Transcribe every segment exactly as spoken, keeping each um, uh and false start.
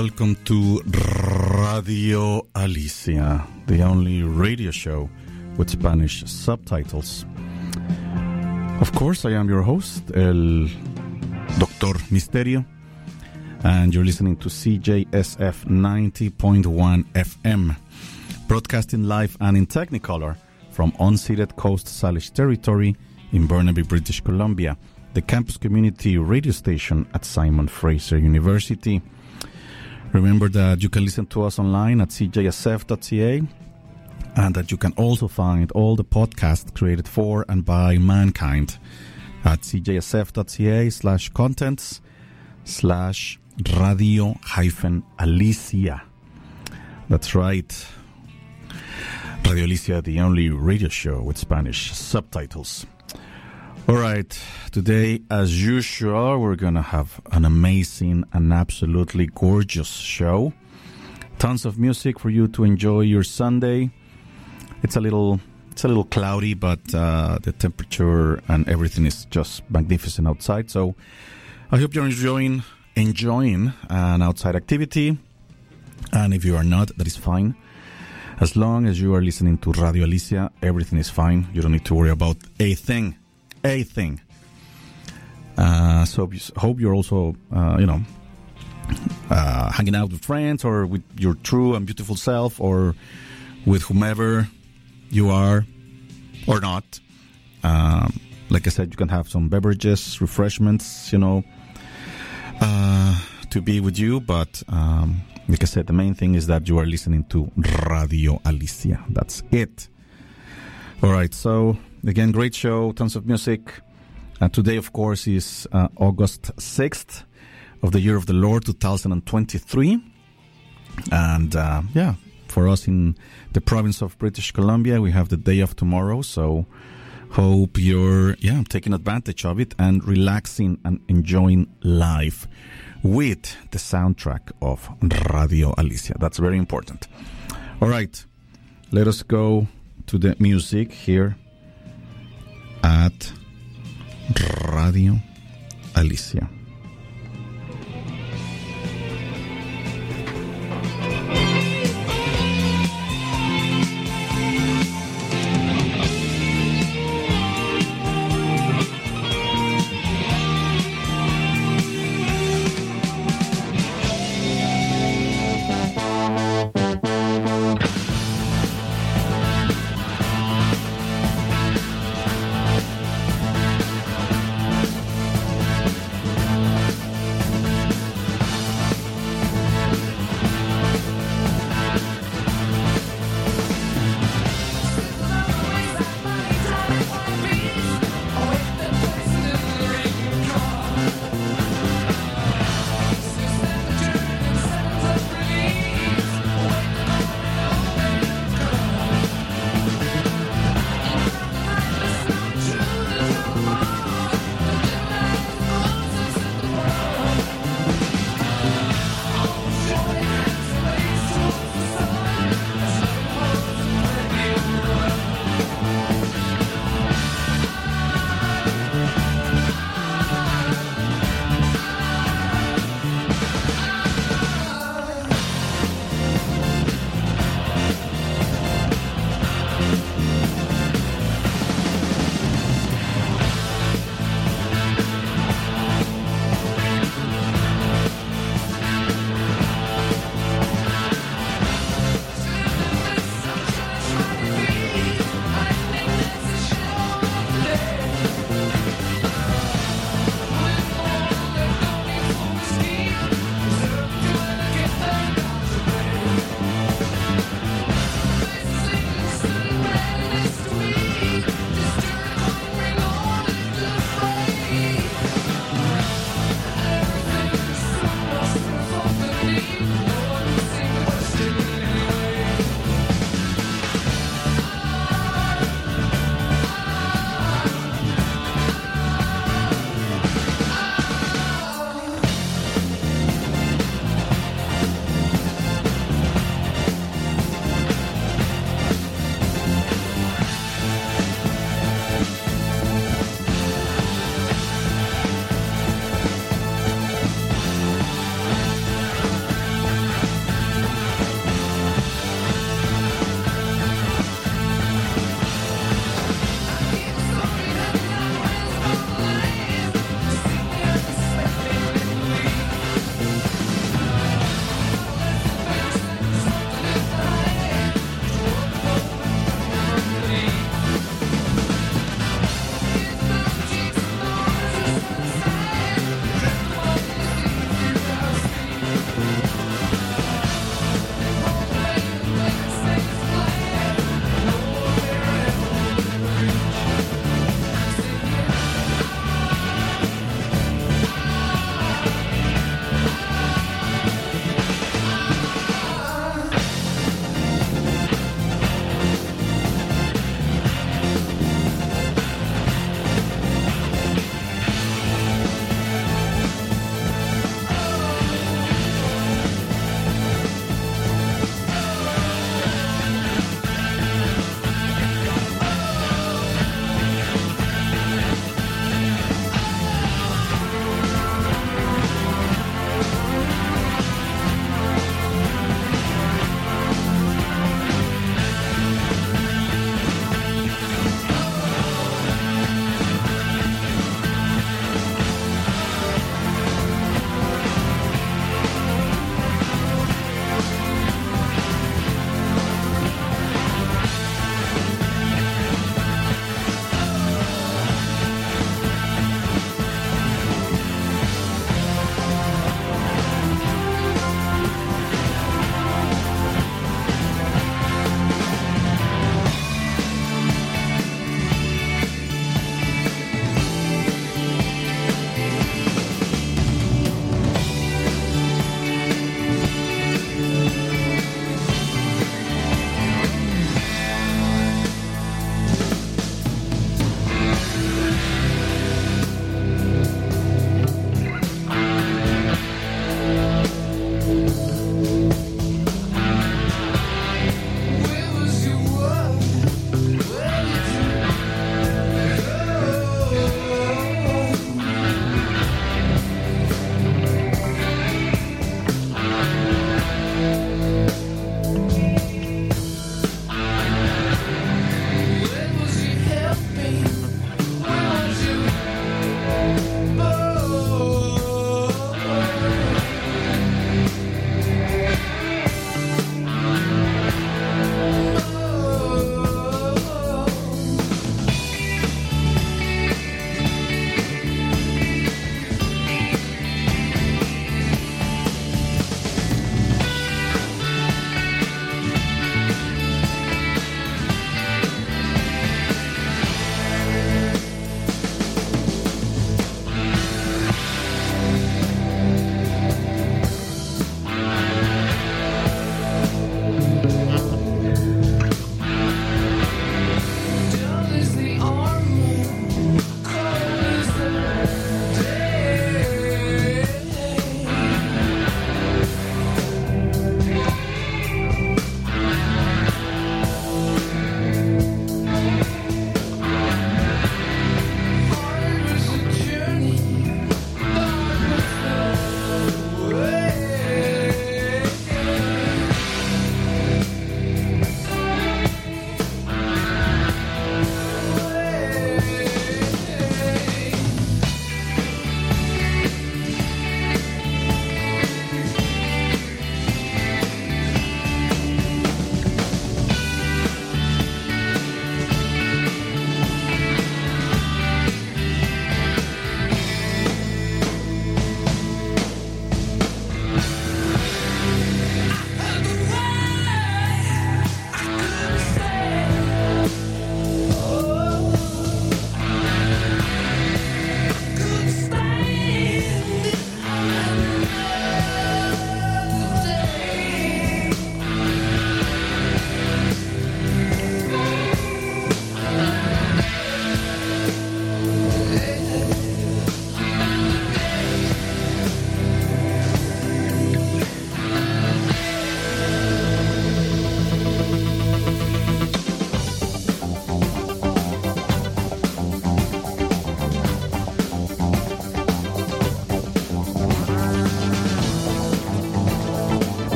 welcome to Radio Alicia, the only radio show with Spanish subtitles. Of course, I am your host, El Doctor Misterio, and you're listening to C J S F ninety point one F M, broadcasting live and in Technicolor from unceded Coast Salish territory in Burnaby, British Columbia, the campus community radio station at Simon Fraser University. Remember that you can listen to us online at c j s f dot c a and that you can also find all the podcasts created for and by mankind at c j s f dot c a slash contents slash radio hyphen Alicia. That's right. Radio Alicia, the only radio show with Spanish subtitles. All right, today, as usual, we're going to have an amazing and absolutely gorgeous show. Tons of music for you to enjoy your Sunday. It's a little it's a little cloudy, but uh, the temperature and everything is just magnificent outside. So I hope you're enjoying, enjoying an outside activity. And if you are not, that is fine. As long as you are listening to Radio Alicia, everything is fine. You don't need to worry about a thing. A thing. Uh, so hope you're also, uh, you know, uh, hanging out with friends or with your true and beautiful self or with whomever you are or not. Um, like I said, you can have some beverages, refreshments, you know, uh, to be with you. But um, like I said, the main thing is that you are listening to Radio Alicia. That's it. All right, so again, great show, tons of music. Uh, today, of course, is uh, August sixth of the year of the Lord, two thousand twenty-three. And, uh, yeah, for us in the province of British Columbia, we have the day of tomorrow. So hope you're, yeah, taking advantage of it and relaxing and enjoying life with the soundtrack of Radio Alicia. That's very important. All right, let us go to the music here at Radio Alicia.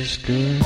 is good.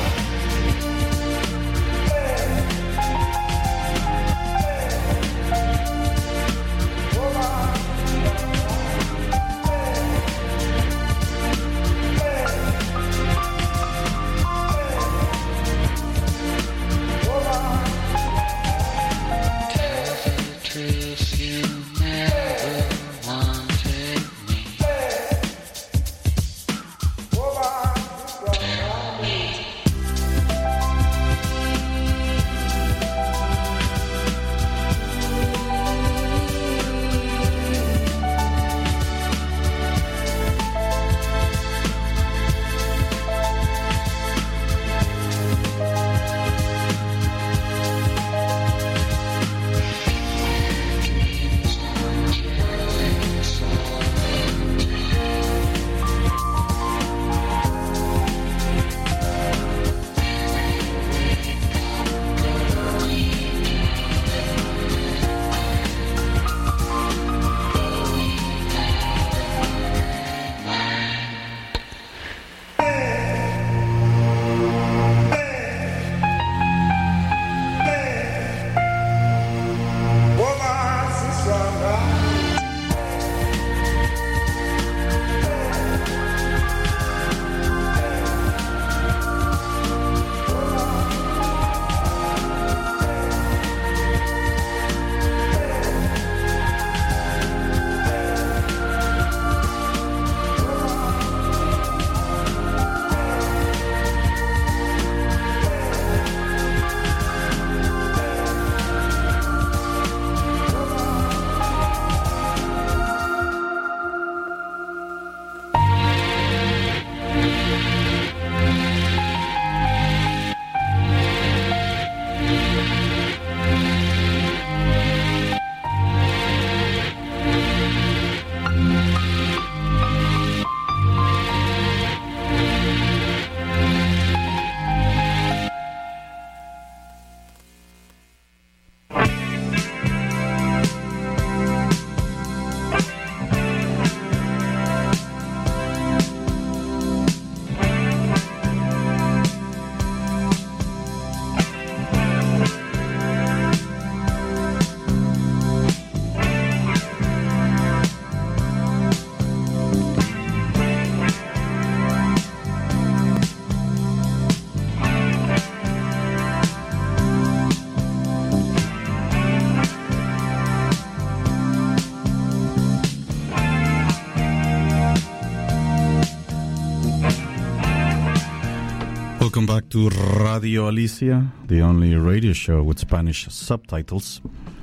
Welcome back to Radio Alicia, the only radio show with Spanish subtitles.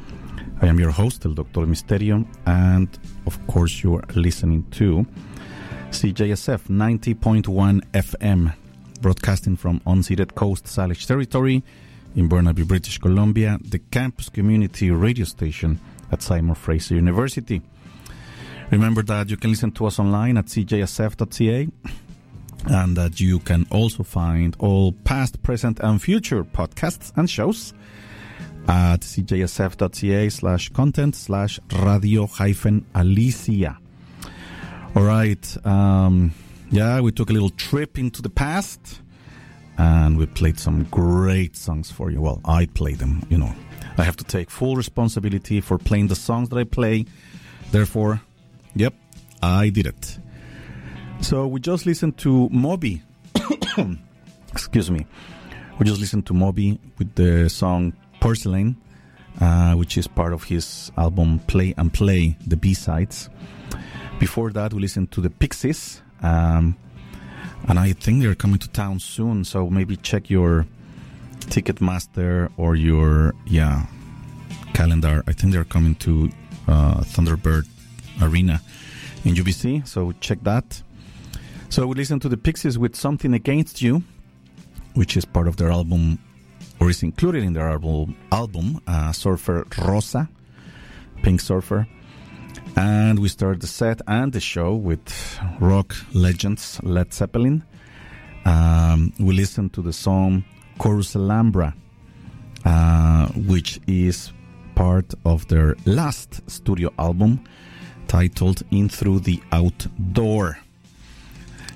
I am your host, El Doctor Misterio, and of course you are listening to C J S F ninety point one F M, broadcasting from unceded Coast Salish territory in Burnaby, British Columbia, the campus community radio station at Simon Fraser University. Remember that you can listen to us online at c j s f dot c a, and that you can also find all past, present, and future podcasts and shows at c j s f dot c a slash content slash radio hyphen Alicia. All right. Um, yeah, we took a little trip into the past, and we played some great songs for you. Well, I played them, you know. I have to take full responsibility for playing the songs that I play. Therefore, yep, I did it. So we just listened to Moby. Excuse me. We just listened to Moby with the song Porcelain, uh, which is part of his album Play and Play, the B-sides. Before that, we listened to the Pixies. Um, and I think they're coming to town soon, so maybe check your Ticketmaster or your, yeah, calendar. I think they're coming to uh, Thunderbird Arena in U B C, so check that. So we listened to the Pixies with Something Against You, which is part of their album, or is included in their album, album uh, Surfer Rosa, Pink Surfer. And we started the set and the show with rock legends Led Zeppelin. Um, we listened to the song Chorus Alhambra, uh, which is part of their last studio album titled In Through the Outdoor.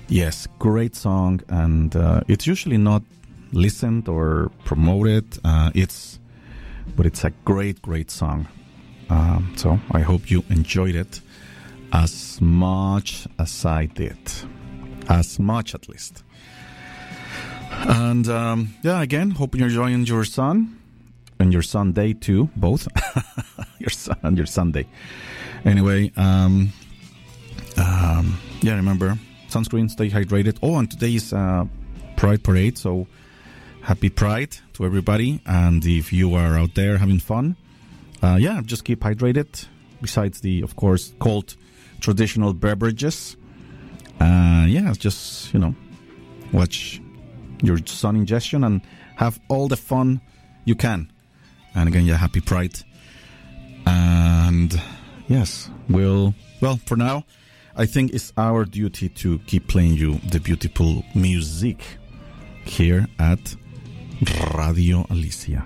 Yes, great song, and uh, it's usually not listened or promoted. Uh, it's, but it's a great, great song. Um, so I hope you enjoyed it as much as I did, as much at least. And um, yeah, again, hope you're enjoying your sun and your Sunday too, both your sun and your Sunday. Anyway, um, um, yeah, remember sunscreen, stay hydrated. Oh, and today is uh, Pride Parade, so happy Pride to everybody. And if you are out there having fun, uh, yeah, just keep hydrated. Besides the, of course, cold traditional beverages, uh, yeah, just, you know, watch your sun ingestion and have all the fun you can. And again, yeah, happy Pride. And yes, we'll, well, for now, I think it's our duty to keep playing you the beautiful music here at Radio Alicia.